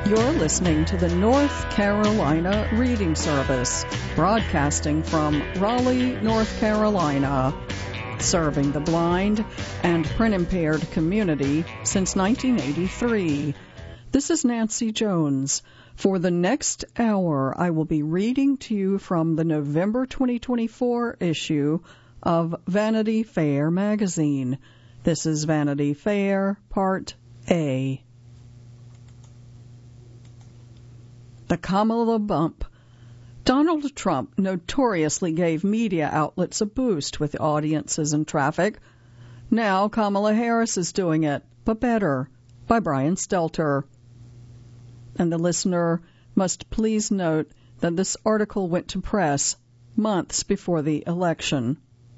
You're listening to the North Carolina Reading Service, broadcasting from Raleigh, North Carolina, serving the blind and print-impaired community since 1983. This is Nancy Jones. For the next hour, I will be reading to you from the November 2024 issue of Vanity Fair magazine. This is Vanity Fair, Part A. The Kamala Bump. Donald Trump notoriously gave media outlets a boost with audiences and traffic. Now Kamala Harris is doing it, but better, by Brian Stelter. And the listener must please note that this article went to press months before the election.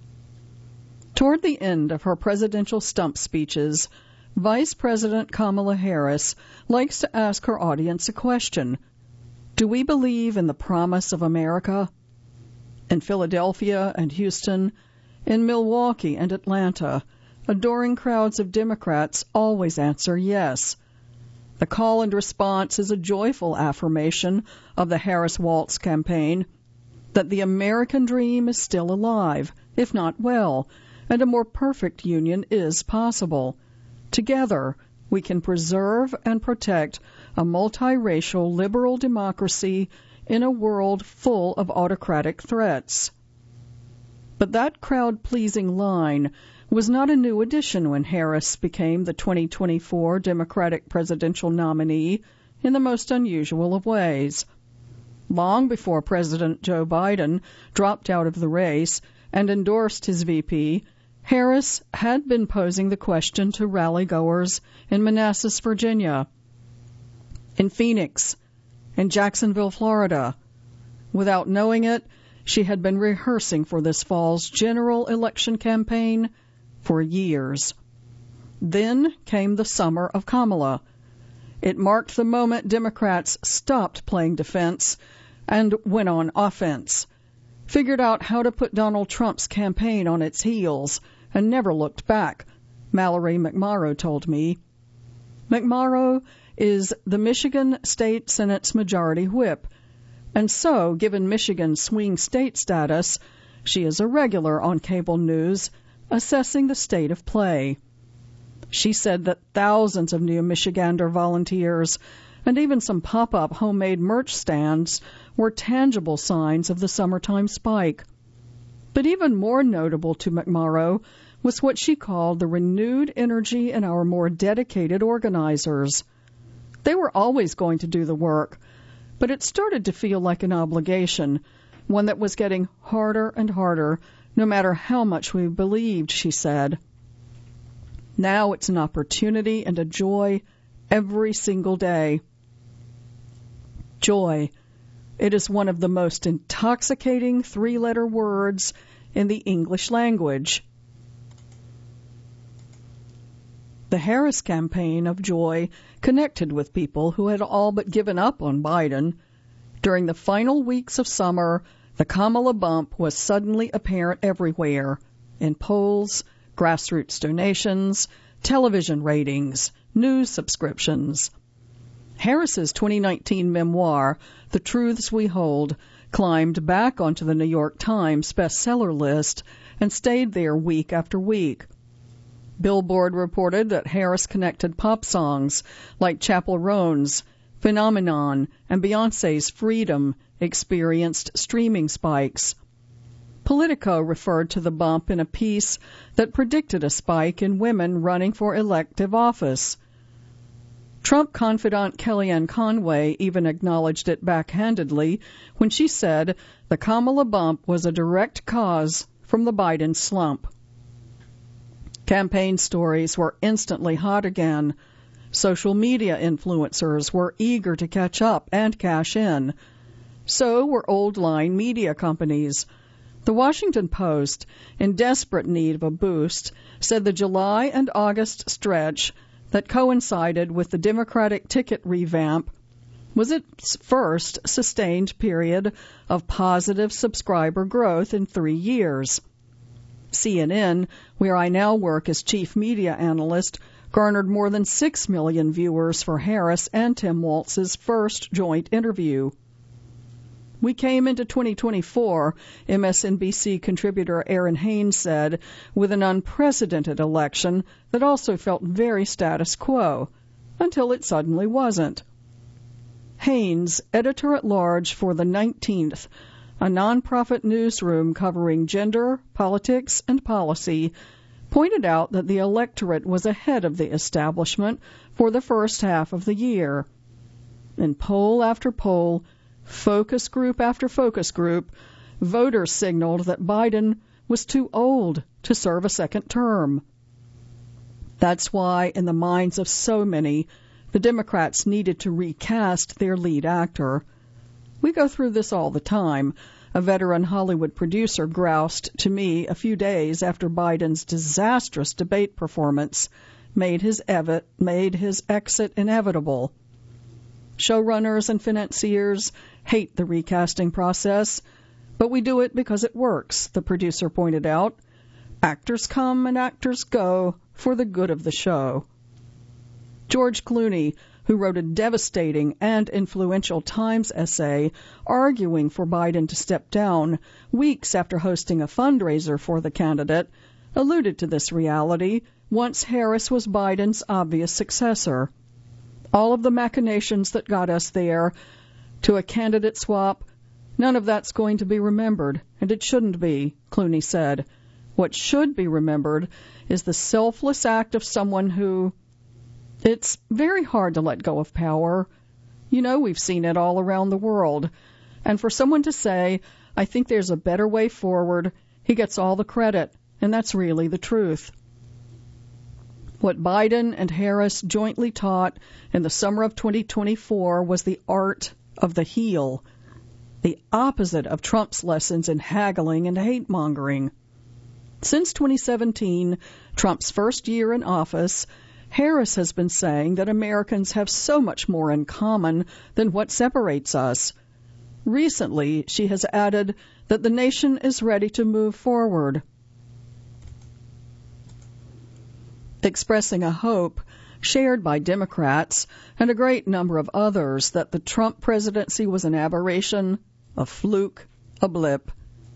Toward the end of her presidential stump speeches, Vice President Kamala Harris likes to ask her audience a question. Do we believe in the promise of America? In Philadelphia and Houston, in Milwaukee and Atlanta, adoring crowds of Democrats always answer yes. The call and response is a joyful affirmation of the Harris-Walz campaign that the American dream is still alive, if not well, and a more perfect union is possible. Together, we can preserve and protect a multiracial liberal democracy in a world full of autocratic threats. But that crowd-pleasing line was not a new addition when Harris became the 2024 Democratic presidential nominee in the most unusual of ways. Long before President Joe Biden dropped out of the race and endorsed his VP, Harris had been posing the question to rally-goers in Manassas, Virginia, in Phoenix, in Jacksonville, Florida. Without knowing it, she had been rehearsing for this fall's general election campaign for years. Then came the summer of Kamala. It marked the moment Democrats stopped playing defense and went on offense, figured out how to put Donald Trump's campaign on its heels, and never looked back, Mallory McMorrow told me. McMorrow is the Michigan State Senate's majority whip, and so, given Michigan's swing state status, she is a regular on cable news, assessing the state of play. She said that thousands of new Michigander volunteers and even some pop-up homemade merch stands were tangible signs of the summertime spike. But even more notable to McMorrow was what she called the renewed energy in our more dedicated organizers. They were always going to do the work, but it started to feel like an obligation, one that was getting harder and harder, no matter how much we believed, she said. Now it's an opportunity and a joy every single day. Joy. It is one of the most intoxicating three-letter words in the English language. The Harris campaign of joy connected with people who had all but given up on Biden. During the final weeks of summer, the Kamala bump was suddenly apparent everywhere, in polls, grassroots donations, television ratings, news subscriptions. Harris's 2019 memoir, The Truths We Hold, climbed back onto the New York Times bestseller list and stayed there week after week. Billboard reported that Harris connected pop songs like Chappell Roan's Phenomenon and Beyoncé's Freedom experienced streaming spikes. Politico referred to the bump in a piece that predicted a spike in women running for elective office. Trump confidant Kellyanne Conway even acknowledged it backhandedly when she said the Kamala bump was a direct cause from the Biden slump. Campaign stories were instantly hot again. Social media influencers were eager to catch up and cash in. So were old-line media companies. The Washington Post, in desperate need of a boost, said the July and August stretch that coincided with the Democratic ticket revamp was its first sustained period of positive subscriber growth in 3 years. CNN, where I now work as chief media analyst, garnered more than 6 million viewers for Harris and Tim Walz's first joint interview. We came into 2024, MSNBC contributor Aaron Haynes said, with an unprecedented election that also felt very status quo, until it suddenly wasn't. Haynes, editor-at-large for The 19th, a nonprofit newsroom covering gender, politics, and policy, pointed out that the electorate was ahead of the establishment for the first half of the year. In poll after poll, focus group after focus group, voters signaled that Biden was too old to serve a second term. That's why, in the minds of so many, the Democrats needed to recast their lead actor. We go through this all the time. A veteran Hollywood producer groused to me a few days after Biden's disastrous debate performance made his exit inevitable. Showrunners and financiers hate the recasting process, but we do it because it works, the producer pointed out. Actors come and actors go for the good of the show. George Clooney, who wrote a devastating and influential Times essay arguing for Biden to step down weeks after hosting a fundraiser for the candidate, alluded to this reality once Harris was Biden's obvious successor. All of the machinations that got us there to a candidate swap, none of that's going to be remembered, and it shouldn't be, Clooney said. What should be remembered is the selfless act of someone who... It's very hard to let go of power. You know, we've seen it all around the world. And for someone to say, I think there's a better way forward, he gets all the credit, and that's really the truth. What Biden and Harris jointly taught in the summer of 2024 was the art of the heel, the opposite of Trump's lessons in haggling and hate-mongering. Since 2017, Trump's first year in office, Harris has been saying that Americans have so much more in common than what separates us. Recently, she has added that the nation is ready to move forward, expressing a hope shared by Democrats and a great number of others that the Trump presidency was an aberration, a fluke, a blip.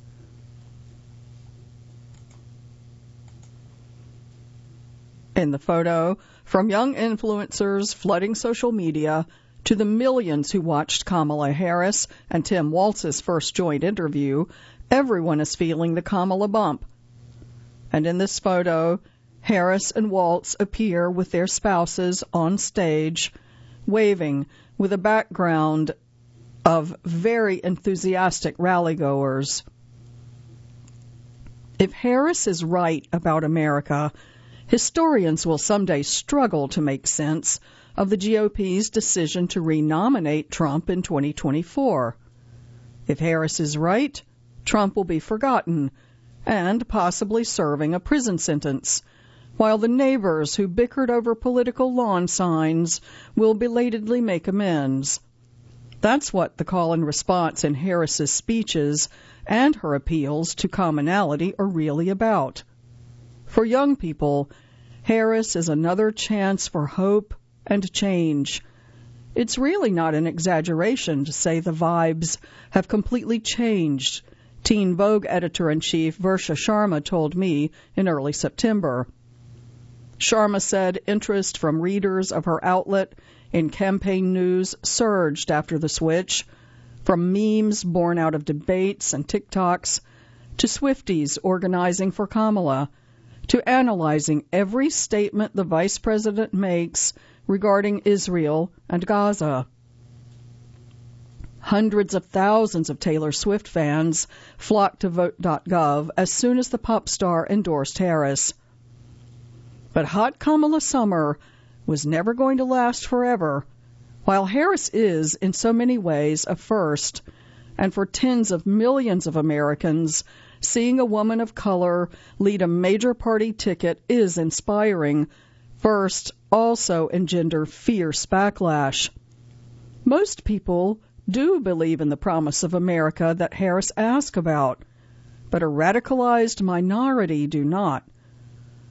In the photo, from young influencers flooding social media to the millions who watched Kamala Harris and Tim Walz's first joint interview, everyone is feeling the Kamala bump. And in this photo, Harris and Walz appear with their spouses on stage, waving with a background of very enthusiastic rallygoers. If Harris is right about America, historians will someday struggle to make sense of the GOP's decision to renominate Trump in 2024. If Harris is right, Trump will be forgotten and possibly serving a prison sentence, while the neighbors who bickered over political lawn signs will belatedly make amends. That's what the call and response in Harris's speeches and her appeals to commonality are really about. For young people, Harris is another chance for hope and change. It's really not an exaggeration to say the vibes have completely changed, Teen Vogue editor-in-chief Versha Sharma told me in early September. Sharma said interest from readers of her outlet in campaign news surged after the switch, from memes born out of debates and TikToks to Swifties organizing for Kamala, to analyzing every statement the vice president makes regarding Israel and Gaza. Hundreds of thousands of Taylor Swift fans flocked to Vote.gov as soon as the pop star endorsed Harris. But hot Kamala summer was never going to last forever. While Harris is, in so many ways, a first, and for tens of millions of Americans, seeing a woman of color lead a major party ticket is inspiring. First, also engender fierce backlash. Most people do believe in the promise of America that Harris asked about, but a radicalized minority do not.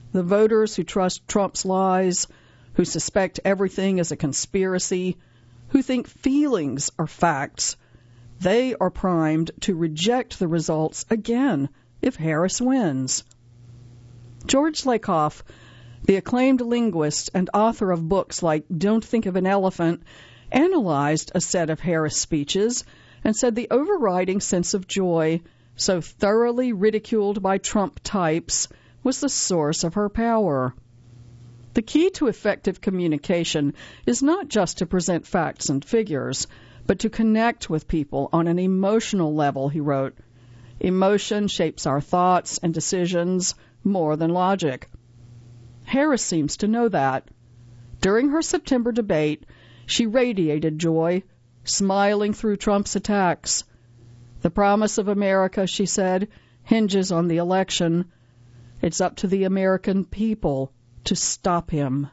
The voters who trust Trump's lies, who suspect everything is a conspiracy, who think feelings are facts, they are primed to reject the results again if Harris wins. George Lakoff, the acclaimed linguist and author of books like Don't Think of an Elephant, analyzed a set of Harris speeches and said the overriding sense of joy, so thoroughly ridiculed by Trump types, was the source of her power. The key to effective communication is not just to present facts and figures, but to connect with people on an emotional level, he wrote. Emotion shapes our thoughts and decisions more than logic. Harris seems to know that. During her September debate, she radiated joy, smiling through Trump's attacks. The promise of America, she said, hinges on the election. It's up to the American people to stop him.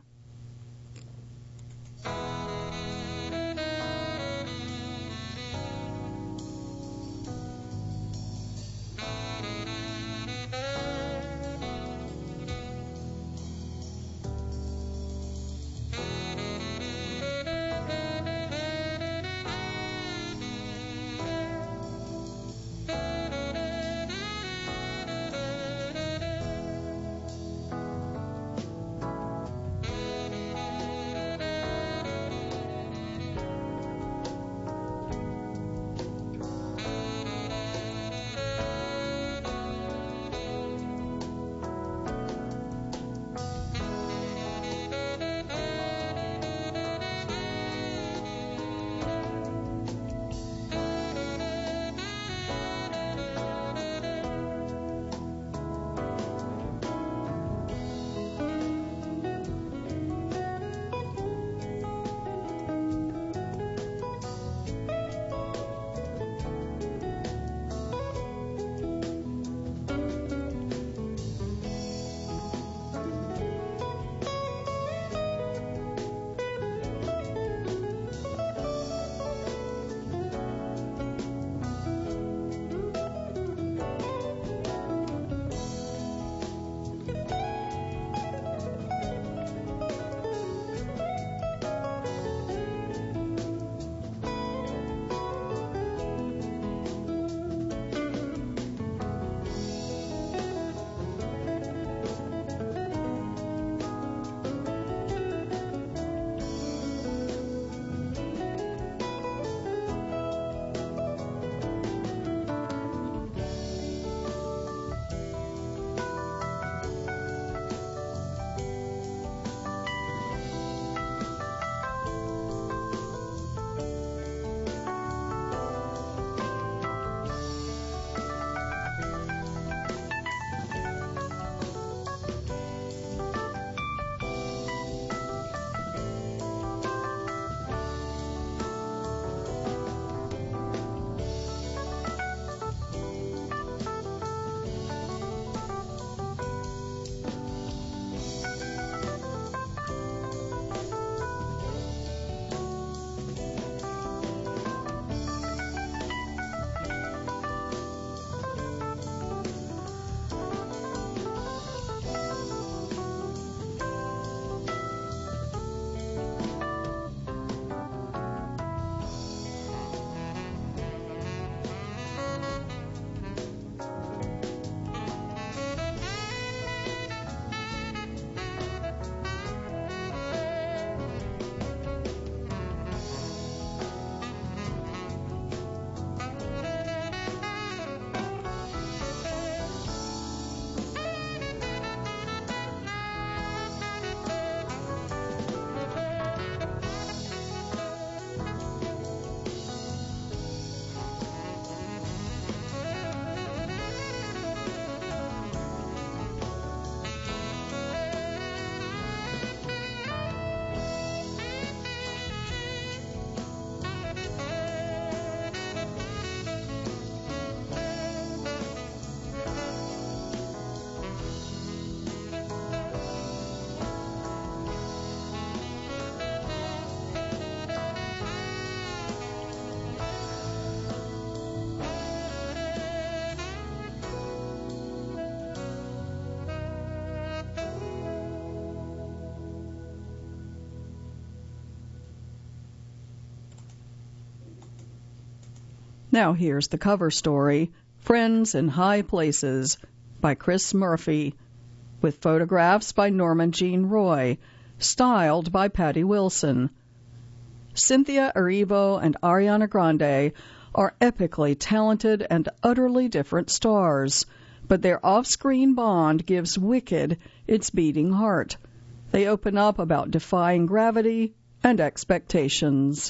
Now here's the cover story, Friends in High Places, by Chris Murphy, with photographs by Norman Jean Roy, styled by Patty Wilson. Cynthia Erivo and Ariana Grande are epically talented and utterly different stars, but their off-screen bond gives Wicked its beating heart. They open up about defying gravity and expectations.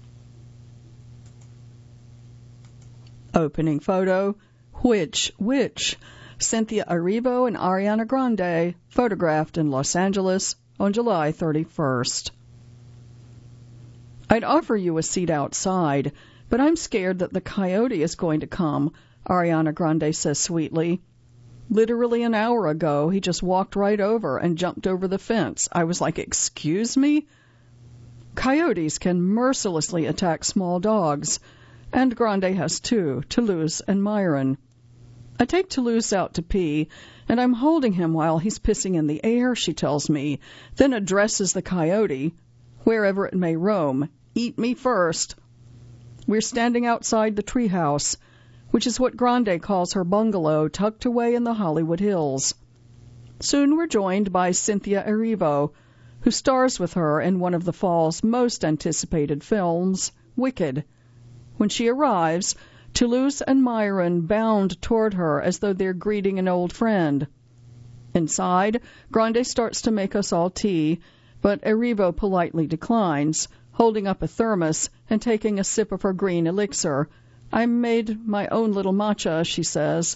Opening photo, Which? Cynthia Erivo and Ariana Grande, photographed in Los Angeles on July 31st. I'd offer you a seat outside, but I'm scared that the coyote is going to come, Ariana Grande says sweetly. Literally an hour ago, he just walked right over and jumped over the fence. I was like, excuse me? Coyotes can mercilessly attack small dogs, and Grande has two, Toulouse and Myron. I take Toulouse out to pee, and I'm holding him while he's pissing in the air, she tells me, then addresses the coyote, wherever it may roam, eat me first. We're standing outside the treehouse, which is what Grande calls her bungalow tucked away in the Hollywood Hills. Soon we're joined by Cynthia Erivo, who stars with her in one of the fall's most anticipated films, Wicked. When she arrives, Toulouse and Myron bound toward her as though they're greeting an old friend. Inside, Grande starts to make us all tea, but Erivo politely declines, holding up a thermos and taking a sip of her green elixir. I made my own little matcha, she says.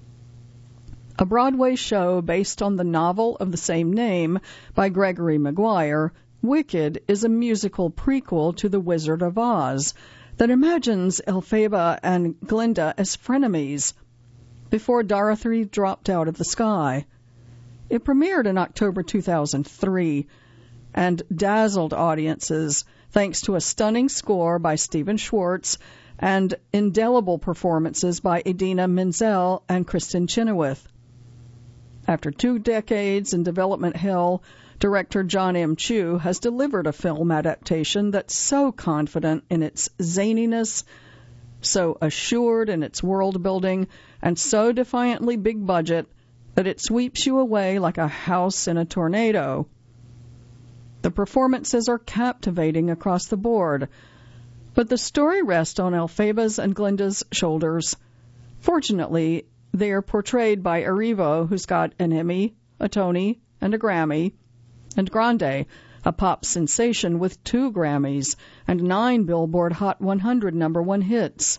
A Broadway show based on the novel of the same name by Gregory Maguire, Wicked is a musical prequel to The Wizard of Oz that imagines Elphaba and Glinda as frenemies before Dorothy dropped out of the sky. It premiered in October 2003 and dazzled audiences thanks to a stunning score by Stephen Schwartz and indelible performances by Idina Menzel and Kristen Chenoweth. After 2 decades in development hell, director John M. Chu has delivered a film adaptation that's so confident in its zaniness, so assured in its world building, and so defiantly big budget that it sweeps you away like a house in a tornado. The performances are captivating across the board, but the story rests on Elphaba's and Glinda's shoulders. Fortunately, they are portrayed by Erivo, who's got an Emmy, a Tony, and a Grammy, and Grande, a pop sensation with 2 Grammys and 9 Billboard Hot 100 #1 hits.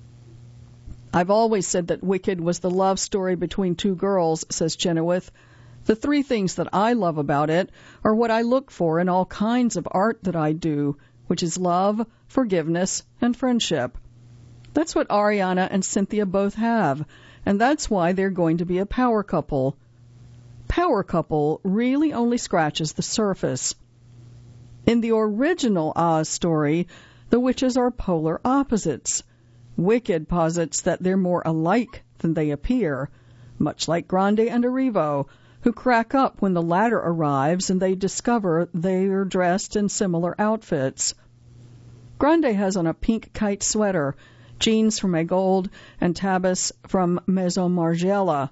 I've always said that Wicked was the love story between 2 girls, says Chenoweth. The 3 things that I love about it are what I look for in all kinds of art that I do, which is love, forgiveness, and friendship. That's what Ariana and Cynthia both have, and that's why they're going to be a power couple. Power couple really only scratches the surface. In the original Oz story, the witches are polar opposites. Wicked posits that they're more alike than they appear, much like Grande and Erivo, who crack up when the latter arrives and they discover they are dressed in similar outfits. Grande has on a pink kite sweater, jeans from Agold, and tabas from Maison Margiela.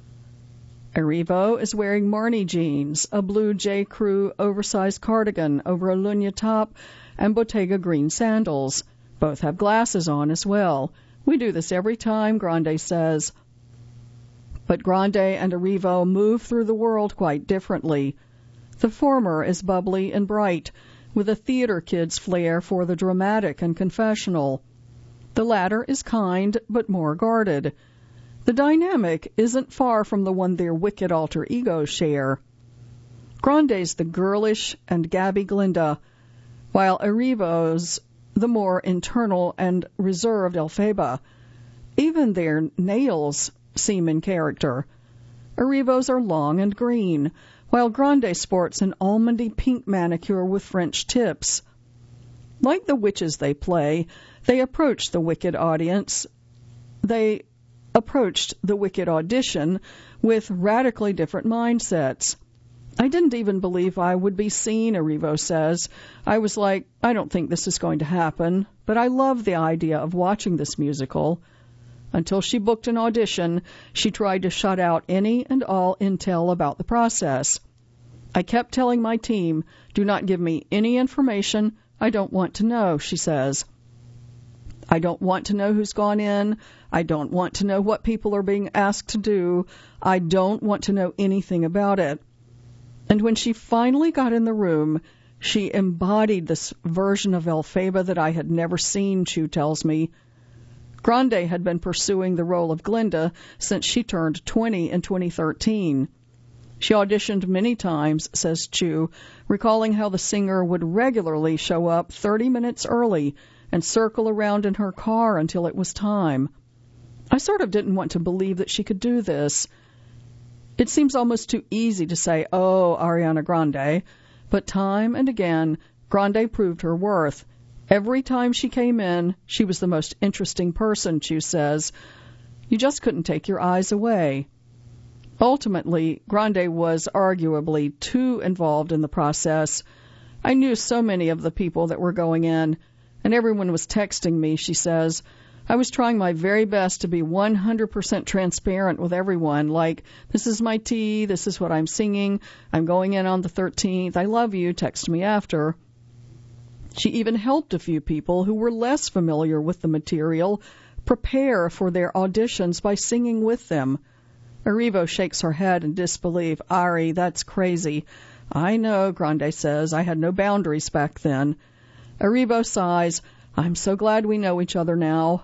Erivo is wearing Marni jeans, a blue J. Crew oversized cardigan over a Lunya top, and Bottega green sandals. Both have glasses on as well. We do this every time, Grande says. But Grande and Erivo move through the world quite differently. The former is bubbly and bright, with a theater kid's flair for the dramatic and confessional. The latter is kind, but more guarded. The dynamic isn't far from the one their wicked alter egos share. Grande's the girlish and gabby Glinda, while Erivo's the more internal and reserved Elphaba. Even their nails seem in character. Erivo's are long and green, while Grande sports an almondy pink manicure with French tips. Like the witches they play, they approach the Wicked audience. They approached the Wicked audition with radically different mindsets. I didn't even believe I would be seen, Erivo says. I was like, I don't think this is going to happen, but I love the idea of watching this musical. Until she booked an audition, she tried to shut out any and all intel about the process. I kept telling my team, do not give me any information. I don't want to know, she says. I don't want to know who's gone in. I don't want to know what people are being asked to do. I don't want to know anything about it. And when she finally got in the room, she embodied this version of Elphaba that I had never seen, Chu tells me. Grande had been pursuing the role of Glinda since she turned 20 in 2013. She auditioned many times, says Chu, recalling how the singer would regularly show up 30 minutes early and circle around in her car until it was time. I sort of didn't want to believe that she could do this. It seems almost too easy to say, oh, Ariana Grande, but time and again, Grande proved her worth. Every time she came in, she was the most interesting person, Chu says. You just couldn't take your eyes away. Ultimately, Grande was arguably too involved in the process. I knew so many of the people that were going in, and everyone was texting me, she says. I was trying my very best to be 100% transparent with everyone, like, this is my tea, this is what I'm singing, I'm going in on the 13th, I love you, text me after. She even helped a few people who were less familiar with the material prepare for their auditions by singing with them. Erivo shakes her head in disbelief. Ari, that's crazy. I know, Grande says. I had no boundaries back then. Erivo sighs. I'm so glad we know each other now.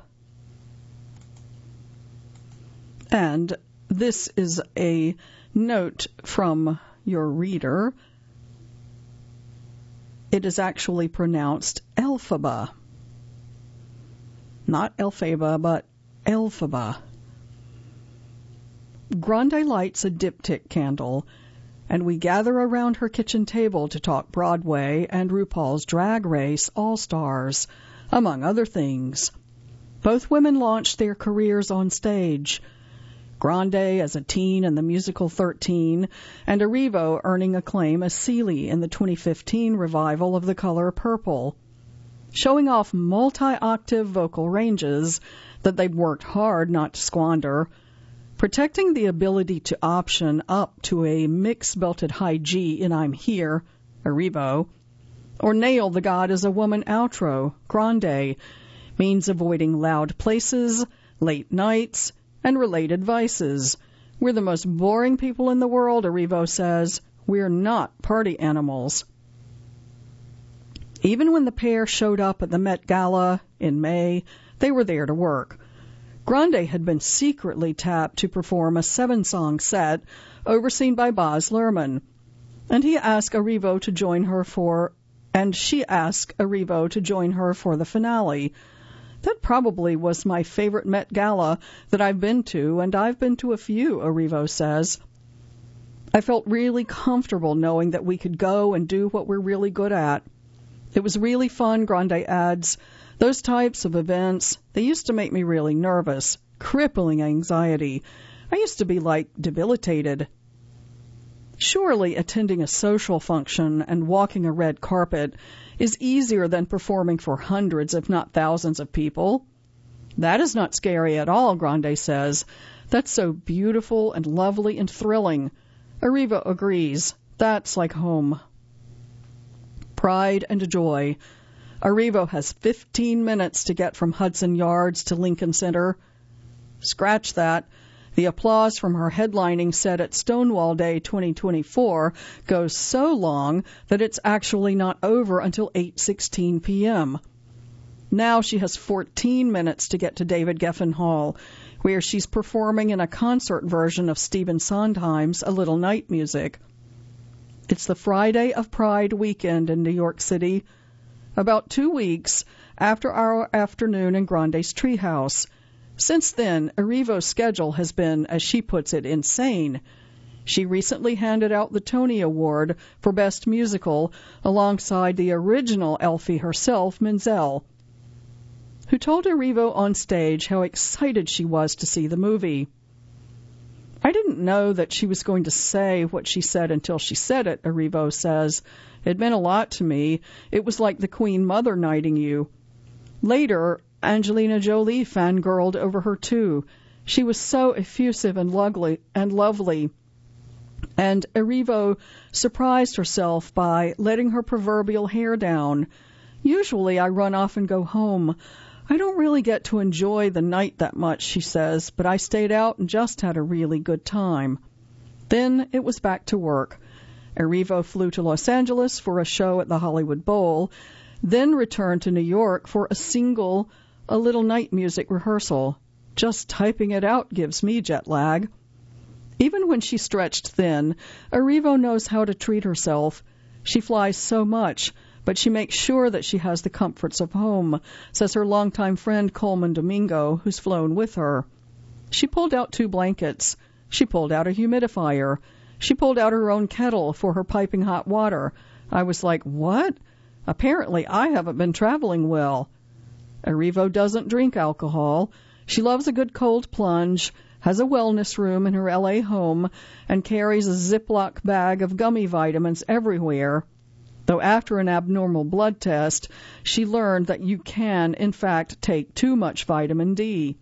And this is a note from your reader. It is actually pronounced Elphaba. Not Elphaba, but Elphaba. Grande lights a diptych candle, and we gather around her kitchen table to talk Broadway and RuPaul's Drag Race All-Stars, among other things. Both women launched their careers on stage. Grande as a teen in the musical 13, and Erivo earning acclaim as Celie in the 2015 revival of The Color Purple, showing off multi-octave vocal ranges that they've worked hard not to squander, protecting the ability to option up to a mix-belted high G in I'm Here, Erivo, or nail the God as a Woman outro, Grande, means avoiding loud places, late nights, and related vices. We're the most boring people in the world, Erivo says. We're not party animals. Even when the pair showed up at the Met Gala in May, they were there to work. Grande had been secretly tapped to perform a 7-song set overseen by Baz Luhrmann, and she asked Erivo to join her for the finale. That probably was my favorite Met Gala that I've been to, and I've been to a few, Erivo says. I felt really comfortable knowing that we could go and do what we're really good at. It was really fun, Grande adds. Those types of events, they used to make me really nervous, crippling anxiety. I used to be debilitated. Surely attending a social function and walking a red carpet is easier than performing for hundreds, if not thousands of people. That is not scary at all, Grande says. That's so beautiful and lovely and thrilling. Erivo agrees. That's like home. Pride and joy. Erivo has 15 minutes to get from Hudson Yards to Lincoln Center. Scratch that. The applause from her headlining set at Stonewall Day 2024 goes so long that it's actually not over until 8:16 p.m. Now she has 14 minutes to get to David Geffen Hall, where she's performing in a concert version of Stephen Sondheim's A Little Night Music. It's the Friday of Pride weekend in New York City, about 2 weeks after our afternoon in Grande's treehouse. Since then, Erivo's schedule has been, as she puts it, insane. She recently handed out the Tony Award for Best Musical alongside the original Elfie herself, Menzel, who told Erivo on stage how excited she was to see the movie. I didn't know that she was going to say what she said until she said it, Erivo says. It meant a lot to me. It was like the Queen Mother knighting you. Later, Angelina Jolie fangirled over her too. She was so effusive and lovely. And Erivo surprised herself by letting her proverbial hair down. Usually I run off and go home. I don't really get to enjoy the night that much, she says, but I stayed out and just had a really good time. Then it was back to work. Erivo flew to Los Angeles for a show at the Hollywood Bowl, then returned to New York for a little night music rehearsal. Just typing it out gives me jet lag. Even when she's stretched thin, Erivo knows how to treat herself. She flies so much, but she makes sure that she has the comforts of home, says her longtime friend Coleman Domingo, who's flown with her. She pulled out 2 blankets. She pulled out a humidifier. She pulled out her own kettle for her piping hot water. I was like, what? Apparently I haven't been traveling well. Erivo doesn't drink alcohol. She loves a good cold plunge, has a wellness room in her L.A. home, and carries a Ziploc bag of gummy vitamins everywhere. Though after an abnormal blood test, she learned that you can, in fact, take too much vitamin D.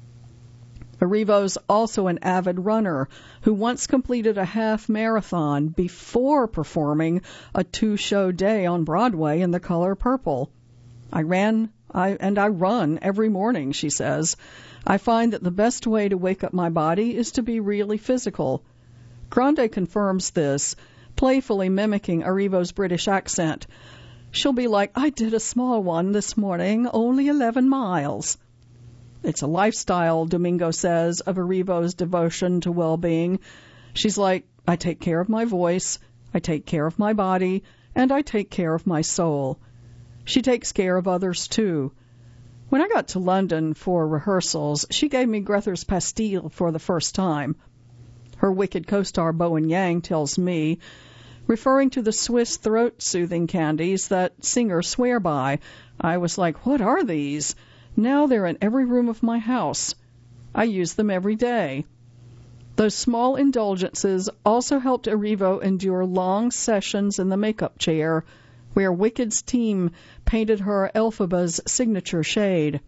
Erivo's also an avid runner who once completed a half marathon before performing a 2-show day on Broadway in The Color Purple. I run every morning, she says. I find that the best way to wake up my body is to be really physical. Grande confirms this, playfully mimicking Erivo's British accent. She'll be like, I did a small one this morning, only 11 miles. It's a lifestyle, Domingo says, of Erivo's devotion to well-being. She's like, I take care of my voice, I take care of my body, and I take care of my soul. She takes care of others, too. When I got to London for rehearsals, she gave me Grether's Pastille for the first time. Her wicked co-star Bowen Yang tells me, referring to the Swiss throat-soothing candies that singers swear by. I was like, what are these? Now they're in every room of my house. I use them every day. Those small indulgences also helped Erivo endure long sessions in the makeup chair, where Wicked's team painted her Elphaba's signature shade.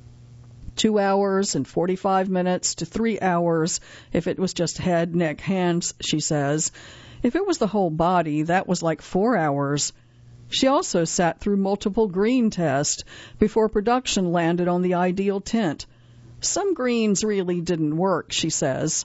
2 hours and 45 minutes to 3 hours if it was just head, neck, hands, she says. If it was the whole body, that was like 4 hours. She also sat through multiple green tests before production landed on the ideal tint. Some greens really didn't work, she says.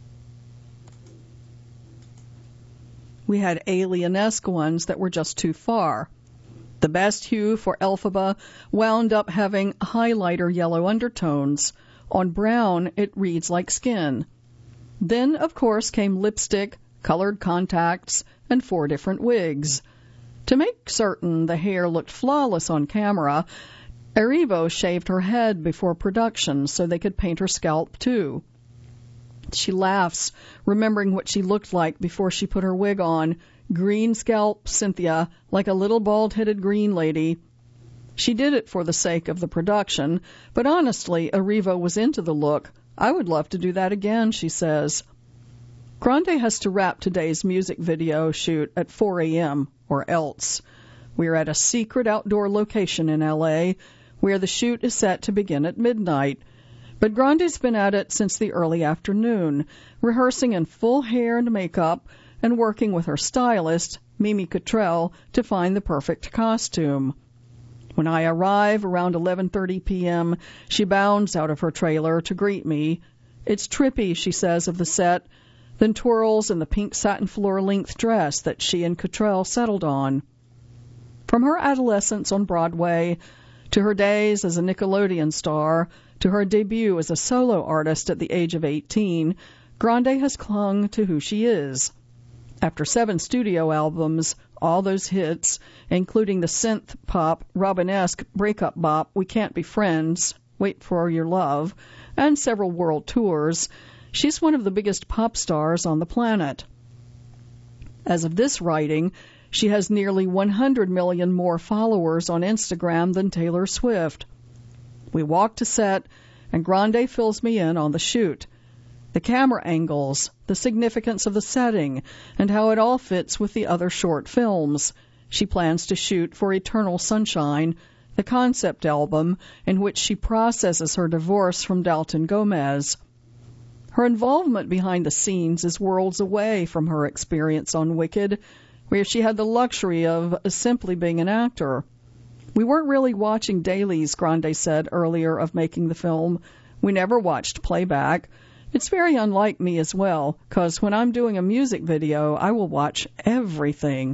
We had alien-esque ones that were just too far. The best hue for Elphaba wound up having highlighter yellow undertones. On brown, it reads like skin. Then, of course, came lipstick, colored contacts, and 4 different wigs. To make certain the hair looked flawless on camera, Erivo shaved her head before production so they could paint her scalp too. She laughs, remembering what she looked like before she put her wig on. Green scalp Cynthia, like a little bald-headed green lady. She did it for the sake of the production, but honestly, Erivo was into the look. I would love to do that again, she says. Grande has to wrap today's music video shoot at 4 a.m., or else. We're at a secret outdoor location in L.A., where the shoot is set to begin at midnight. But Grande's been at it since the early afternoon, rehearsing in full hair and makeup and working with her stylist, Mimi Cottrell, to find the perfect costume. When I arrive around 11:30 p.m., she bounds out of her trailer to greet me. It's trippy, she says of the set, then twirls in the pink satin floor-length dress that she and Cottrell settled on. From her adolescence on Broadway, to her days as a Nickelodeon star, to her debut as a solo artist at the age of 18, Grande has clung to who she is. After 7 studio albums, all those hits, including the synth-pop, Robin-esque breakup bop We Can't Be Friends, Wait for Your Love, and several world tours, she's one of the biggest pop stars on the planet. As of this writing, she has nearly 100 million more followers on Instagram than Taylor Swift. We walk to set, and Grande fills me in on the shoot. the camera angles, the significance of the setting, and how it all fits with the other short films she plans to shoot for Eternal Sunshine, the concept album in which she processes her divorce from Dalton Gomez. Her involvement behind the scenes is worlds away from her experience on Wicked, where she had the luxury of simply being an actor. We weren't really watching dailies, Grande said earlier of making the film. We never watched playback. It's very unlike me as well, because when I'm doing a music video, I will watch everything.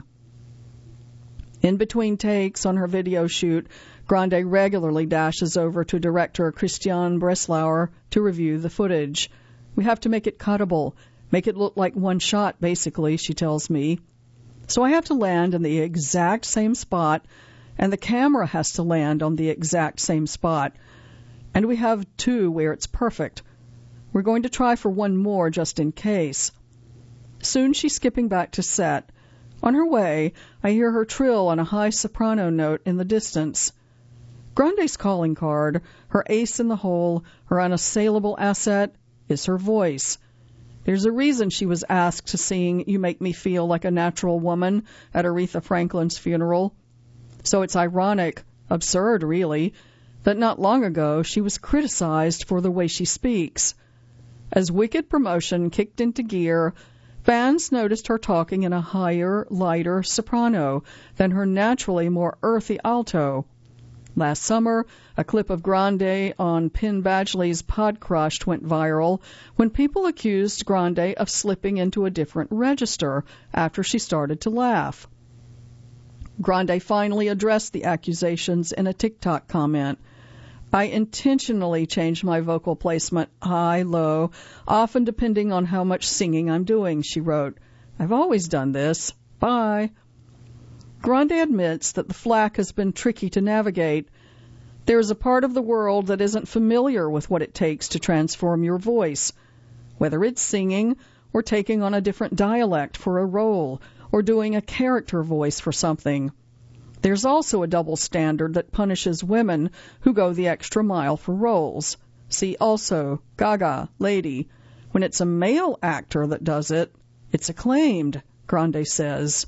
In between takes on her video shoot, Grande regularly dashes over to director Christian Breslauer to review the footage. We have to make it cuttable, make it look like one shot, basically, she tells me. So I have to land in the exact same spot, and the camera has to land on the exact same spot. And we have two where it's perfect. We're going to try for one more just in case. Soon she's skipping back to set. On her way, I hear her trill on a high soprano note in the distance. Grande's calling card, her ace in the hole, her unassailable asset, is her voice. There's a reason she was asked to sing You Make Me Feel Like a Natural Woman at Aretha Franklin's funeral. So it's ironic, absurd really, that not long ago she was criticized for the way she speaks. As Wicked promotion kicked into gear, fans noticed her talking in a higher, lighter soprano than her naturally more earthy alto. Last summer, a clip of Grande on Penn Badgley's Podcrushed went viral when people accused Grande of slipping into a different register after she started to laugh. Grande finally addressed the accusations in a TikTok comment. I intentionally change my vocal placement high, low, often depending on how much singing I'm doing, she wrote. I've always done this. Bye. Grande admits that the flack has been tricky to navigate. There is a part of the world that isn't familiar with what it takes to transform your voice, whether it's singing or taking on a different dialect for a role or doing a character voice for something. There's also a double standard that punishes women who go the extra mile for roles. See also Gaga, Lady. When it's a male actor that does it, it's acclaimed, Grande says.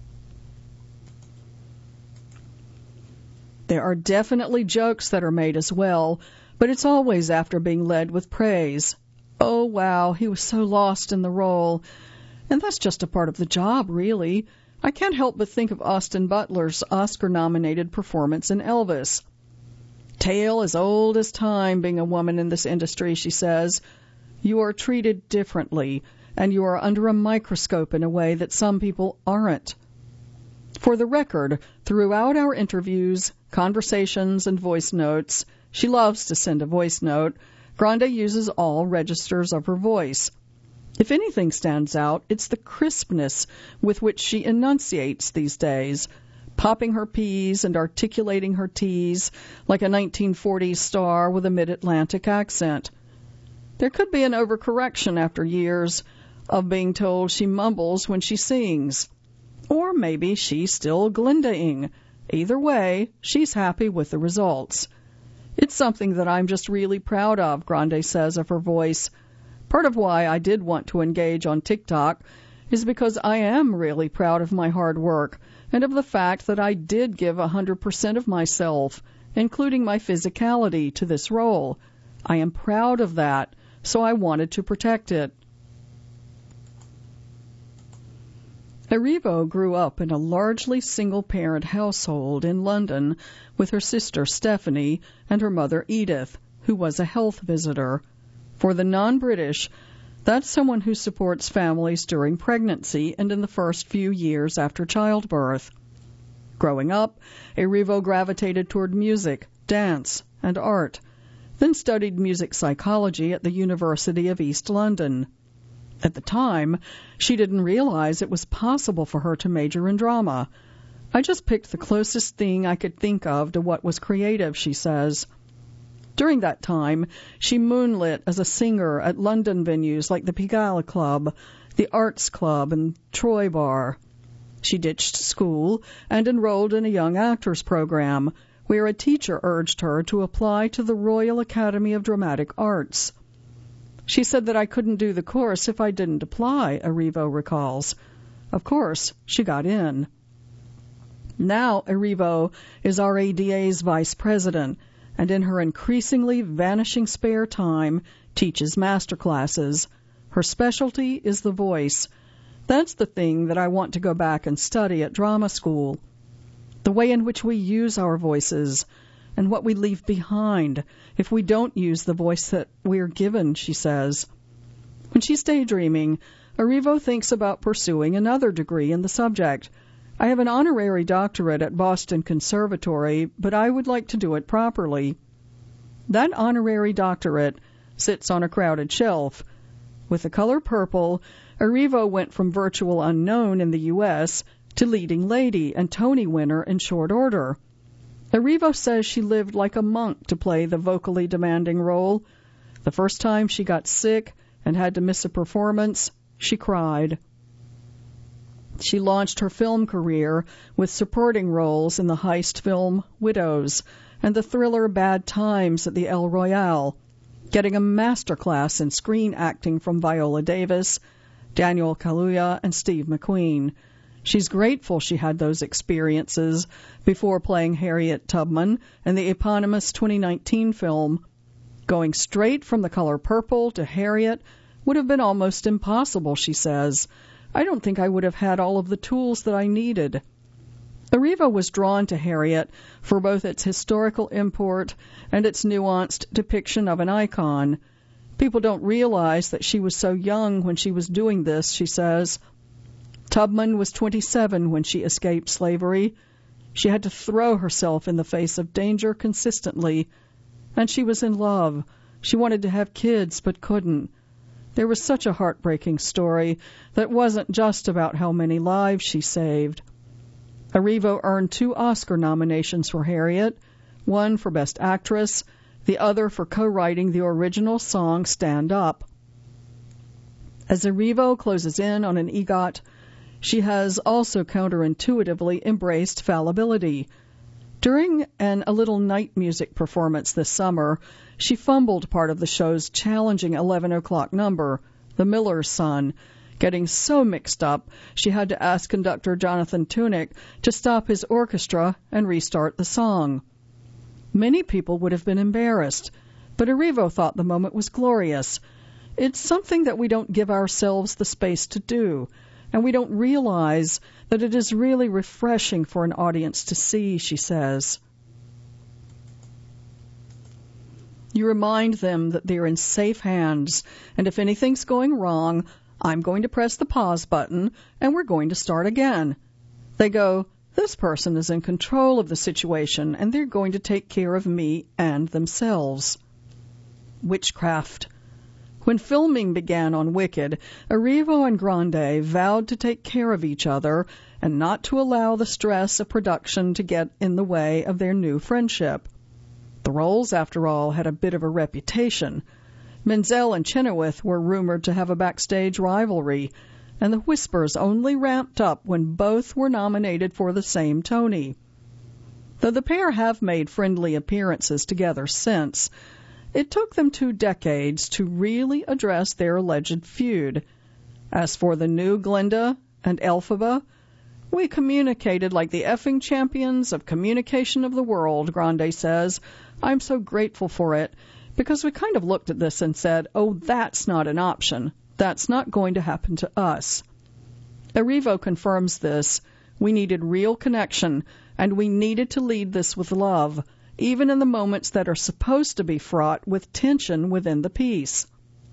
There are definitely jokes that are made as well, but it's always after being led with praise. Oh, wow, he was so lost in the role. And that's just a part of the job, really. I can't help but think of Austin Butler's Oscar-nominated performance in Elvis. Tale as old as time being a woman in this industry, she says. You are treated differently, and you are under a microscope in a way that some people aren't. For the record, throughout our interviews, conversations, and voice notes, she loves to send a voice note, Grande uses all registers of her voice. If anything stands out, it's the crispness with which she enunciates these days, popping her P's and articulating her T's like a 1940s star with a mid-Atlantic accent. There could be an overcorrection after years of being told she mumbles when she sings. Or maybe she's still Glindaing. Either way, she's happy with the results. It's something that I'm just really proud of, Grande says of her voice. Part of why I did want to engage on TikTok is because I am really proud of my hard work and of the fact that I did give 100% of myself, including my physicality, to this role. I am proud of that, so I wanted to protect it. Erivo grew up in a largely single-parent household in London with her sister Stephanie and her mother Edith, who was a health visitor. For the non-British, that's someone who supports families during pregnancy and in the first few years after childbirth. Growing up, Erivo gravitated toward music, dance, and art, then studied music psychology at the University of East London. At the time, she didn't realize it was possible for her to major in drama. I just picked the closest thing I could think of to what was creative, she says. During that time, she moonlit as a singer at London venues like the Pigalle Club, the Arts Club, and Troy Bar. She ditched school and enrolled in a young actors program, where a teacher urged her to apply to the Royal Academy of Dramatic Arts. She said that I couldn't do the course if I didn't apply, Erivo recalls. Of course, she got in. Now Erivo is RADA's vice president, and in her increasingly vanishing spare time, teaches master classes. Her specialty is the voice. That's the thing that I want to go back and study at drama school. The way in which we use our voices, and what we leave behind if we don't use the voice that we're given, she says. When she's daydreaming, Erivo thinks about pursuing another degree in the subject. I have an honorary doctorate at Boston Conservatory, but I would like to do it properly. That honorary doctorate sits on a crowded shelf. With The Color Purple, Erivo went from virtual unknown in the U.S. to leading lady and Tony winner in short order. Erivo says she lived like a monk to play the vocally demanding role. The first time she got sick and had to miss a performance, she cried. She launched her film career with supporting roles in the heist film Widows and the thriller Bad Times at the El Royale, getting a master class in screen acting from Viola Davis, Daniel Kaluuya, and Steve McQueen. She's grateful she had those experiences before playing Harriet Tubman in the eponymous 2019 film. Going straight from The Color Purple to Harriet would have been almost impossible, she says. I don't think I would have had all of the tools that I needed. Erivo was drawn to Harriet for both its historical import and its nuanced depiction of an icon. People don't realize that she was so young when she was doing this, she says. Tubman was 27 when she escaped slavery. She had to throw herself in the face of danger consistently. And she was in love. She wanted to have kids but couldn't. There was such a heartbreaking story that wasn't just about how many lives she saved. Erivo earned 2 Oscar nominations for Harriet, one for Best Actress, the other for co-writing the original song Stand Up. As Erivo closes in on an EGOT, she has also counterintuitively embraced fallibility. During A Little Night Music performance this summer, she fumbled part of the show's challenging 11 o'clock number, The Miller's Son, getting so mixed up she had to ask conductor Jonathan Tunick to stop his orchestra and restart the song. Many people would have been embarrassed, but Erivo thought the moment was glorious. It's something that we don't give ourselves the space to do, and we don't realize that it is really refreshing for an audience to see, she says. You remind them that they're in safe hands, and if anything's going wrong, I'm going to press the pause button, and we're going to start again. They go, this person is in control of the situation, and they're going to take care of me and themselves. Witchcraft. When filming began on Wicked, Erivo and Grande vowed to take care of each other and not to allow the stress of production to get in the way of their new friendship. The roles, after all, had a bit of a reputation. Menzel and Chenoweth were rumored to have a backstage rivalry, and the whispers only ramped up when both were nominated for the same Tony. Though the pair have made friendly appearances together since, it took them 2 decades to really address their alleged feud. As for the new Glinda and Elphaba, we communicated like the effing champions of communication of the world, Grande says. I'm so grateful for it, because we kind of looked at this and said, oh, that's not an option. That's not going to happen to us. Erivo confirms this. We needed real connection, and we needed to lead this with love, even in the moments that are supposed to be fraught with tension within the piece.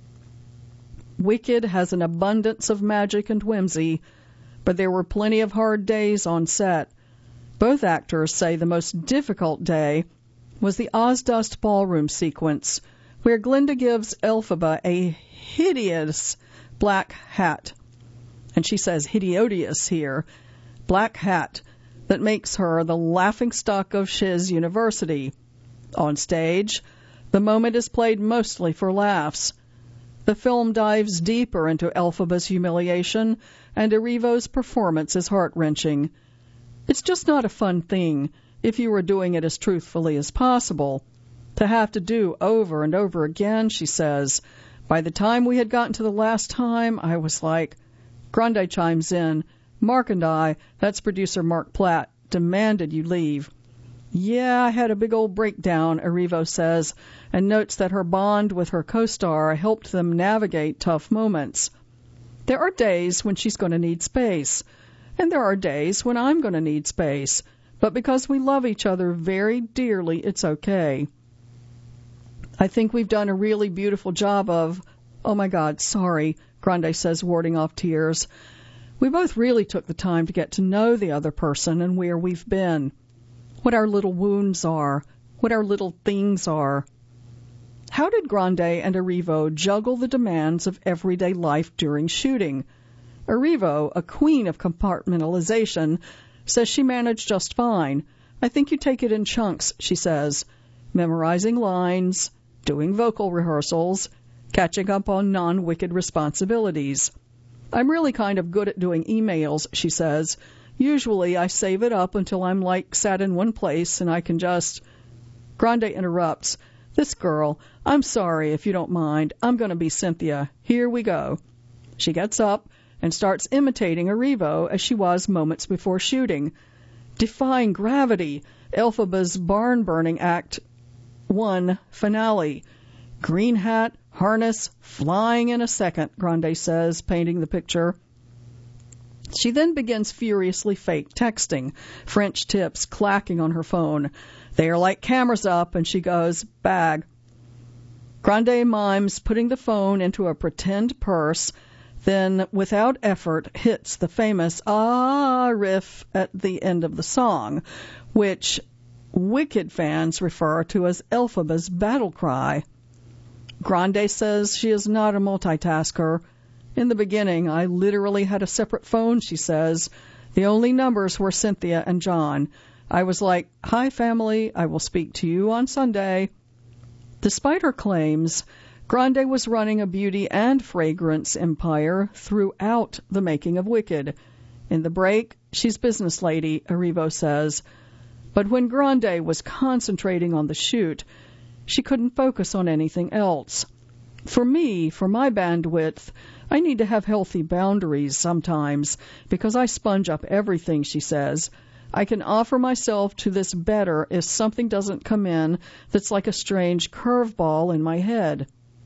Wicked has an abundance of magic and whimsy, but there were plenty of hard days on set. Both actors say the most difficult day was the Ozdust ballroom sequence, where Glinda gives Elphaba a hideous black hat. And she says hideodious here, black hat, that makes her the laughingstock of Shiz University. On stage, the moment is played mostly for laughs. The film dives deeper into Elphaba's humiliation, and Erivo's performance is heart-wrenching. It's just not a fun thing, if you were doing it as truthfully as possible, to have to do over and over again, she says, By the time we had gotten to the last time, I was like, Grande chimes in, Mark and I, that's producer Mark Platt, demanded you leave. Yeah, I had a big old breakdown, Erivo says, and notes that her bond with her co-star helped them navigate tough moments. There are days when she's going to need space, and there are days when I'm going to need space, but because we love each other very dearly, it's okay. I think we've done a really beautiful job of, oh my God, sorry, Grande says, warding off tears. We both really took the time to get to know the other person and where we've been, what our little wounds are, what our little things are. How did Grande and Erivo juggle the demands of everyday life during shooting? Erivo, a queen of compartmentalization, says she managed just fine. I think you take it in chunks, she says, memorizing lines, doing vocal rehearsals, catching up on non-wicked responsibilities. I'm really kind of good at doing emails, she says. Usually I save it up until I'm sat in one place and I can just... Grande interrupts. This girl, I'm sorry if you don't mind. I'm going to be Cynthia. Here we go. She gets up and starts imitating Erivo as she was moments before shooting. Defying Gravity, Elphaba's barn-burning Act 1 finale. Green hat, harness, flying in a second, Grande says, painting the picture. She then begins furiously fake texting, French tips clacking on her phone. They are like cameras up, and she goes, bag. Grande mimes putting the phone into a pretend purse, then, without effort, hits the famous ah riff at the end of the song, which Wicked fans refer to as Elphaba's battle cry. Grande says she is not a multitasker. In the beginning, I literally had a separate phone, she says. The only numbers were Cynthia and John. I was like, hi, family, I will speak to you on Sunday. Despite her claims, Grande was running a beauty and fragrance empire throughout the making of Wicked. In the break, she's business lady, Erivo says. But when Grande was concentrating on the shoot, she couldn't focus on anything else. For me, for my bandwidth, I need to have healthy boundaries sometimes because I sponge up everything, she says. I can offer myself to this better if something doesn't come in that's like a strange curveball in my head.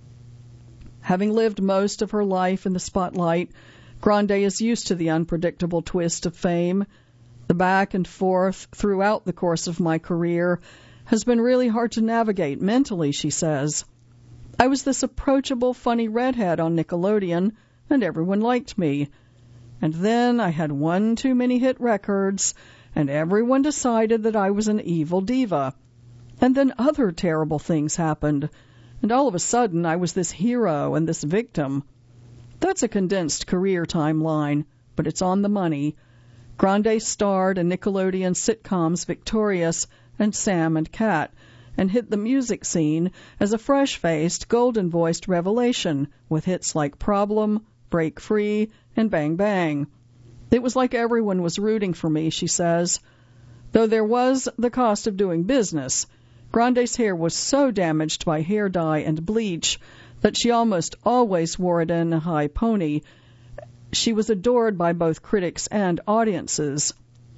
Having lived most of her life in the spotlight, Grande is used to the unpredictable twist of fame. The back and forth throughout the course of my career has been really hard to navigate mentally, she says. I was this approachable, funny redhead on Nickelodeon, and everyone liked me. And then I had one too many hit records, and everyone decided that I was an evil diva. And then other terrible things happened, and all of a sudden I was this hero and this victim. That's a condensed career timeline, but it's on the money. Grande starred in Nickelodeon sitcoms Victorious and Sam and Cat, and hit the music scene as a fresh-faced, golden-voiced revelation with hits like Problem, Break Free, and Bang Bang. It was like everyone was rooting for me, she says. Though there was the cost of doing business, Grande's hair was so damaged by hair dye and bleach that she almost always wore it in a high pony. She was adored by both critics and audiences.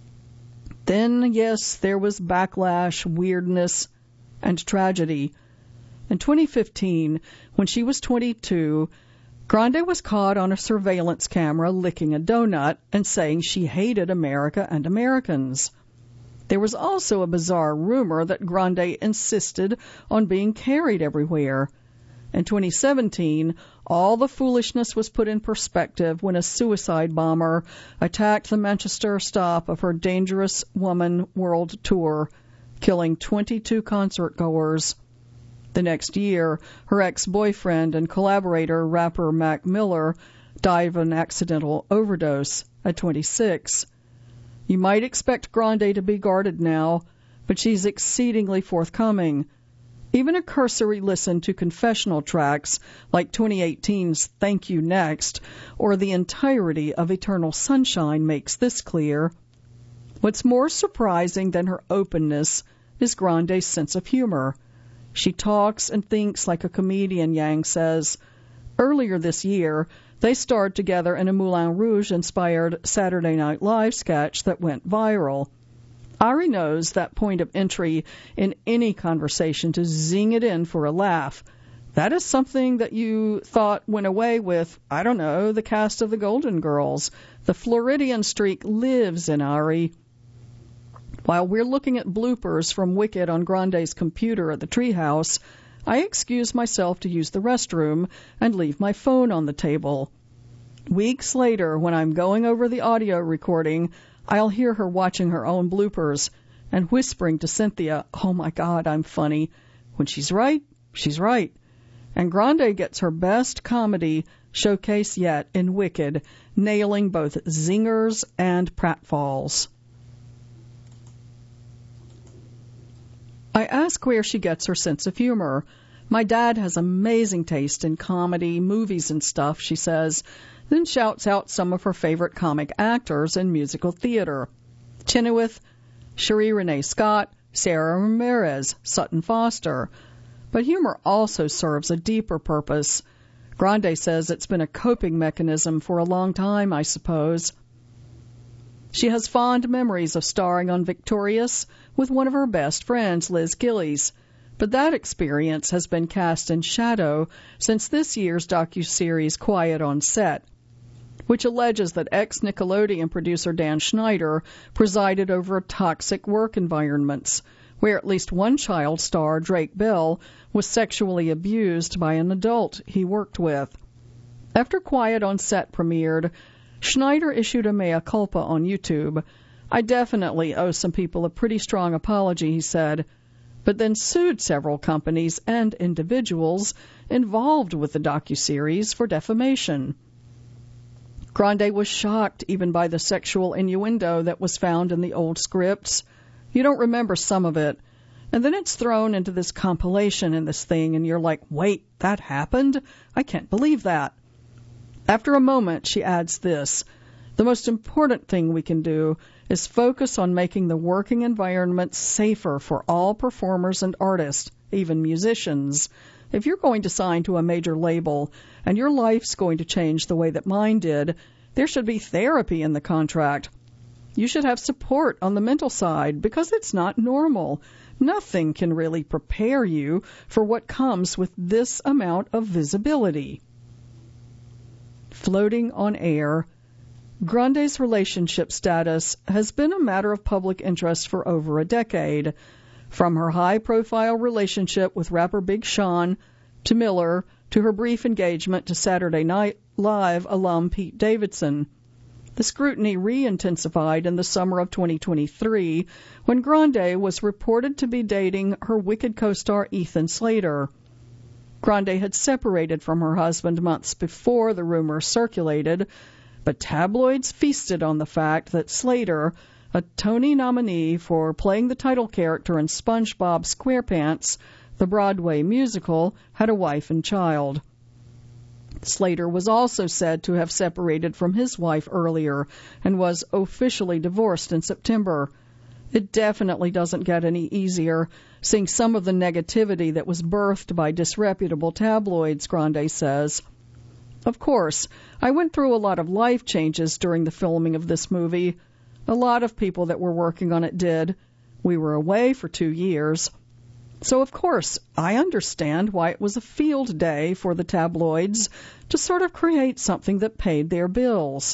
Then, yes, there was backlash, weirdness, and tragedy. In 2015, when she was 22, Grande was caught on a surveillance camera licking a donut and saying she hated America and Americans. There was also a bizarre rumor that Grande insisted on being carried everywhere. In 2017, all the foolishness was put in perspective when a suicide bomber attacked the Manchester stop of her Dangerous Woman World Tour, killing 22 concertgoers. The next year, her ex-boyfriend and collaborator, rapper Mac Miller, died of an accidental overdose at 26. You might expect Grande to be guarded now, but she's exceedingly forthcoming. Even a cursory listen to confessional tracks like 2018's Thank You Next or the entirety of Eternal Sunshine makes this clear. What's more surprising than her openness is Grande's sense of humor. She talks and thinks like a comedian, Yang says. Earlier this year, they starred together in a Moulin Rouge-inspired Saturday Night Live sketch that went viral. Ari knows that point of entry in any conversation to zing it in for a laugh. That is something that you thought went away with, I don't know, the cast of the Golden Girls. The Floridian streak lives in Ari. While we're looking at bloopers from Wicked on Grande's computer at the treehouse, I excuse myself to use the restroom and leave my phone on the table. Weeks later, when I'm going over the audio recording, I'll hear her watching her own bloopers and whispering to Cynthia, "Oh my God, I'm funny." When she's right, she's right. And Grande gets her best comedy showcase yet in Wicked, nailing both zingers and pratfalls. I ask where she gets her sense of humor. My dad has amazing taste in comedy, movies and stuff, she says, then shouts out some of her favorite comic actors in musical theater. Chenoweth, Cherie Renee Scott, Sarah Ramirez, Sutton Foster. But humor also serves a deeper purpose. Grande says it's been a coping mechanism for a long time, I suppose. She has fond memories of starring on Victorious with one of her best friends, Liz Gillies, but that experience has been cast in shadow since this year's docuseries Quiet on Set, which alleges that ex-Nickelodeon producer Dan Schneider presided over toxic work environments, where at least one child star, Drake Bell, was sexually abused by an adult he worked with. After Quiet on Set premiered, Schneider issued a mea culpa on YouTube. "I definitely owe some people a pretty strong apology," he said, but then sued several companies and individuals involved with the docuseries for defamation. Grande was shocked even by the sexual innuendo that was found in the old scripts. You don't remember some of it, and then it's thrown into this compilation in this thing, and you're like, wait, that happened? I can't believe that. After a moment, she adds this: "The most important thing we can do is focus on making the working environment safer for all performers and artists, even musicians. If you're going to sign to a major label and your life's going to change the way that mine did, there should be therapy in the contract. You should have support on the mental side because it's not normal. Nothing can really prepare you for what comes with this amount of visibility." Floating on air, Grande's relationship status has been a matter of public interest for over a decade, from her high-profile relationship with rapper Big Sean to Miller to her brief engagement to Saturday Night Live alum Pete Davidson. The scrutiny re-intensified in the summer of 2023 when Grande was reported to be dating her Wicked co-star Ethan Slater. Grande had separated from her husband months before the rumors circulated, but tabloids feasted on the fact that Slater, a Tony nominee for playing the title character in SpongeBob SquarePants, the Broadway musical, had a wife and child. Slater was also said to have separated from his wife earlier and was officially divorced in September. It definitely doesn't get any easier, seeing some of the negativity that was birthed by disreputable tabloids, Grande says. "Of course, I went through a lot of life changes during the filming of this movie. A lot of people that were working on it did. We were away for 2 years. So, of course, I understand why it was a field day for the tabloids to sort of create something that paid their bills."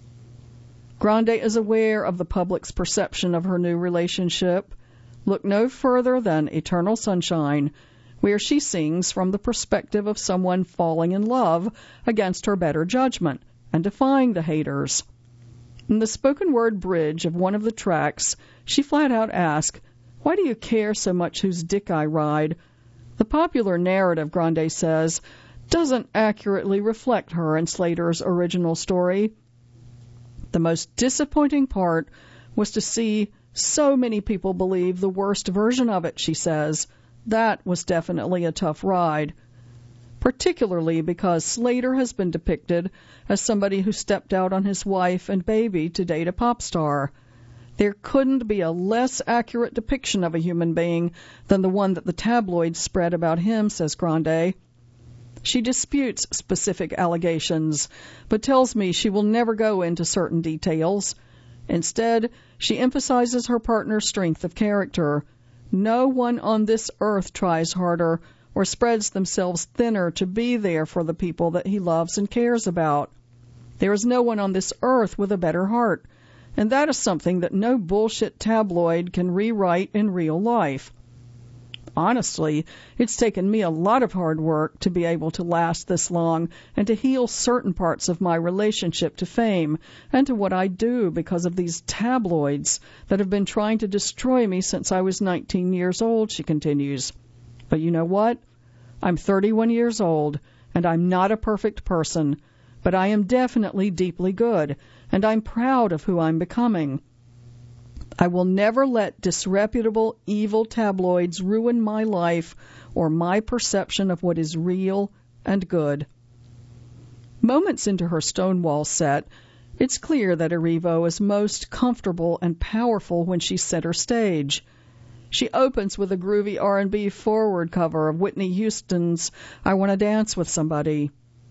Grande is aware of the public's perception of her new relationship. Look no further than Eternal Sunshine, where she sings from the perspective of someone falling in love against her better judgment and defying the haters. In the spoken word bridge of one of the tracks, she flat out asks, "Why do you care so much whose dick I ride?" The popular narrative, Grande says, doesn't accurately reflect her and Slater's original story. The most disappointing part was to see so many people believe the worst version of it, she says. That was definitely a tough ride, particularly because Slater has been depicted as somebody who stepped out on his wife and baby to date a pop star. There couldn't be a less accurate depiction of a human being than the one that the tabloids spread about him, says Grande. She disputes specific allegations, but tells me she will never go into certain details. Instead, she emphasizes her partner's strength of character. No one on this earth tries harder or spreads themselves thinner to be there for the people that he loves and cares about. There is no one on this earth with a better heart, and that is something that no bullshit tabloid can rewrite in real life. Honestly, it's taken me a lot of hard work to be able to last this long and to heal certain parts of my relationship to fame and to what I do because of these tabloids that have been trying to destroy me since I was 19 years old, she continues. But you know what? I'm 31 years old, and I'm not a perfect person, but I am definitely deeply good, and I'm proud of who I'm becoming. I will never let disreputable, evil tabloids ruin my life or my perception of what is real and good. Moments into her Stonewall set, it's clear that Erivo is most comfortable and powerful when she's center stage. She opens with a groovy R&B forward cover of Whitney Houston's I Want to Dance with Somebody,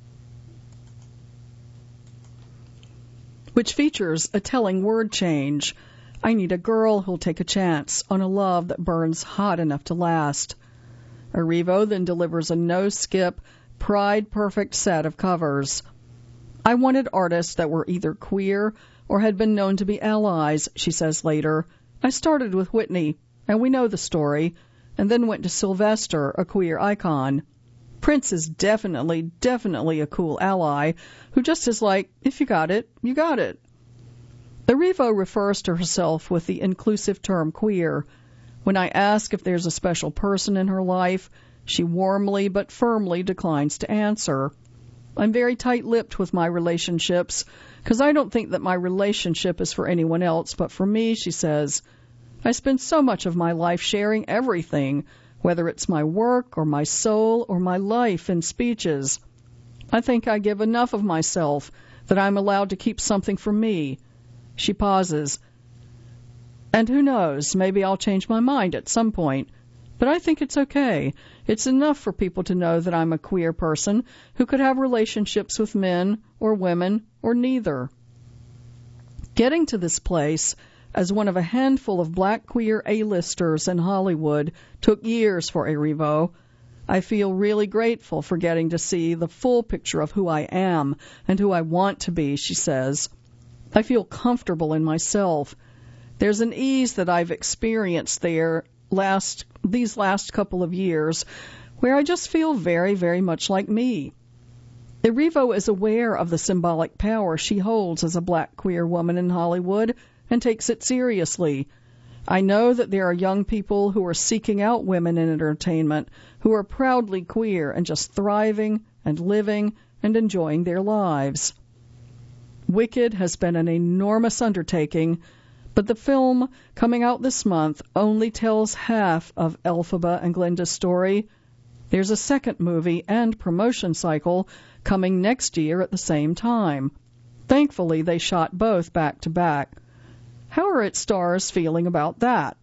which features a telling word change. I need a girl who'll take a chance on a love that burns hot enough to last. Erivo then delivers a no-skip, pride-perfect set of covers. I wanted artists that were either queer or had been known to be allies, she says later. I started with Whitney, and we know the story, and then went to Sylvester, a queer icon. Prince is definitely a cool ally who just is like, if you got it, you got it. Erivo refers to herself with the inclusive term queer. When I ask if there's a special person in her life, she warmly but firmly declines to answer. I'm very tight-lipped with my relationships because I don't think that my relationship is for anyone else but for me, she says. I spend so much of my life sharing everything, whether it's my work or my soul or my life in speeches. I think I give enough of myself that I'm allowed to keep something for me. She pauses. And who knows, maybe I'll change my mind at some point. But I think it's okay. It's enough for people to know that I'm a queer person who could have relationships with men or women or neither. Getting to this place as one of a handful of black queer A-listers in Hollywood took years for Erivo. I feel really grateful for getting to see the full picture of who I am and who I want to be, she says. I feel comfortable in myself. There's an ease that I've experienced these last couple of years where I just feel very, very much like me. Erivo is aware of the symbolic power she holds as a black queer woman in Hollywood and takes it seriously. I know that there are young people who are seeking out women in entertainment who are proudly queer and just thriving and living and enjoying their lives. Wicked has been an enormous undertaking, but the film coming out this month only tells half of Elphaba and Glinda's story. There's a second movie and promotion cycle coming next year at the same time. Thankfully, they shot both back to back. How are its stars feeling about that?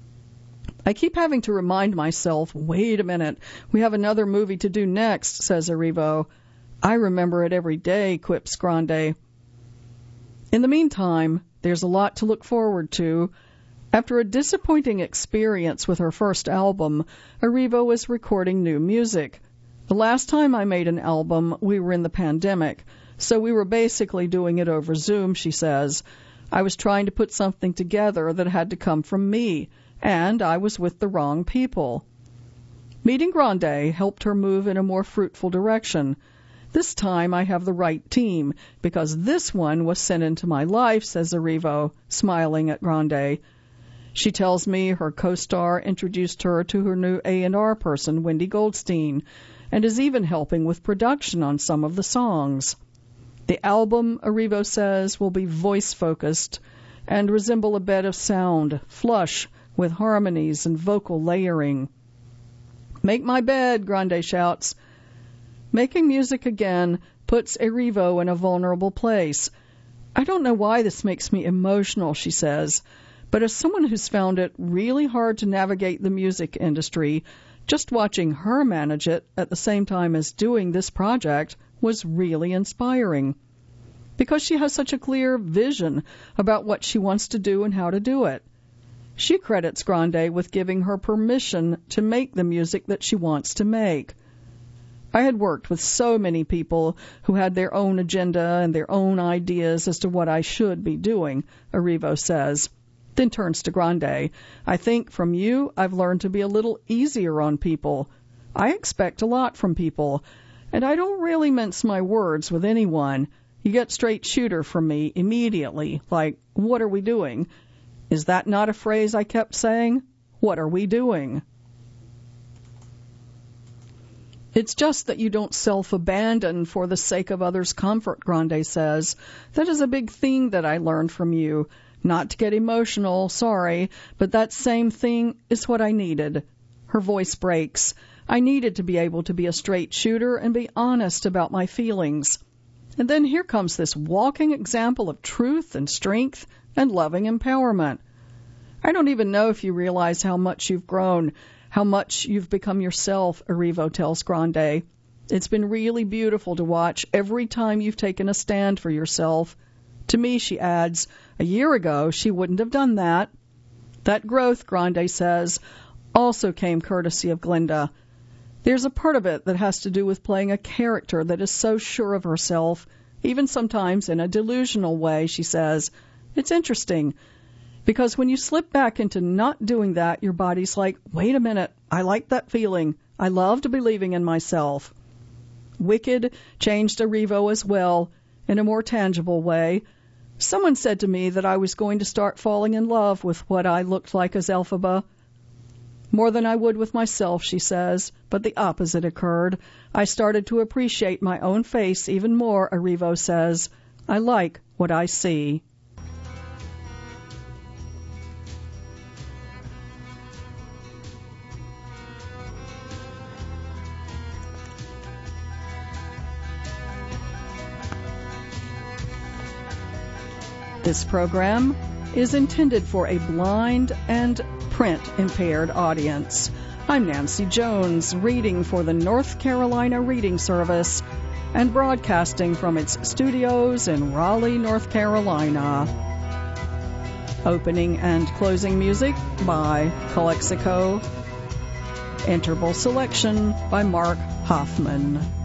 I keep having to remind myself, wait a minute, we have another movie to do next, says Erivo. I remember it every day, quips Grande. In the meantime, there's a lot to look forward to. After a disappointing experience with her first album, Erivo is recording new music. The last time I made an album, we were in the pandemic, so we were basically doing it over Zoom, she says. I was trying to put something together that had to come from me, and I was with the wrong people. Meeting Grande helped her move in a more fruitful direction. This time I have the right team, because this one was sent into my life, says Erivo, smiling at Grande. She tells me her co-star introduced her to her new A&R person, Wendy Goldstein, and is even helping with production on some of the songs. The album, Erivo says, will be voice-focused and resemble a bed of sound, flush with harmonies and vocal layering. Make my bed, Grande shouts. Making music again puts Erivo in a vulnerable place. I don't know why this makes me emotional, she says, but as someone who's found it really hard to navigate the music industry, Just watching her manage it at the same time as doing this project was really inspiring, because she has such a clear vision about what she wants to do and how to do it. She credits Grande with giving her permission to make the music that she wants to make. I had worked with so many people who had their own agenda and their own ideas as to what I should be doing, Erivo says, then turns to Grande. I think from you, I've learned to be a little easier on people. I expect a lot from people, and I don't really mince my words with anyone. You get straight shooter from me immediately, like, what are we doing? Is that not a phrase I kept saying? What are we doing? It's just that you don't self-abandon for the sake of others' comfort, Grande says. That is a big thing that I learned from you. Not to get emotional, sorry, but that same thing is what I needed. Her voice breaks. I needed to be able to be a straight shooter and be honest about my feelings. And then here comes this walking example of truth and strength and loving empowerment. I don't even know if you realize how much you've grown, how much you've become yourself, Erivo tells Grande. It's been really beautiful to watch every time you've taken a stand for yourself. To me, she adds, a year ago she wouldn't have done that. That growth, Grande says, also came courtesy of Glinda. There's a part of it that has to do with playing a character that is so sure of herself, even sometimes in a delusional way, she says. It's interesting, because when you slip back into not doing that, your body's like, wait a minute, I like that feeling. I loved believing in myself. Wicked changed Erivo as well, in a more tangible way. Someone said to me that I was going to start falling in love with what I looked like as Elphaba. More than I would with myself, she says, but the opposite occurred. I started to appreciate my own face even more, Erivo says. I like what I see. This program is intended for a blind and print-impaired audience. I'm Nancy Jones, reading for the North Carolina Reading Service and broadcasting from its studios in Raleigh, North Carolina. Opening and closing music by Calexico. Interval selection by Mark Hoffman.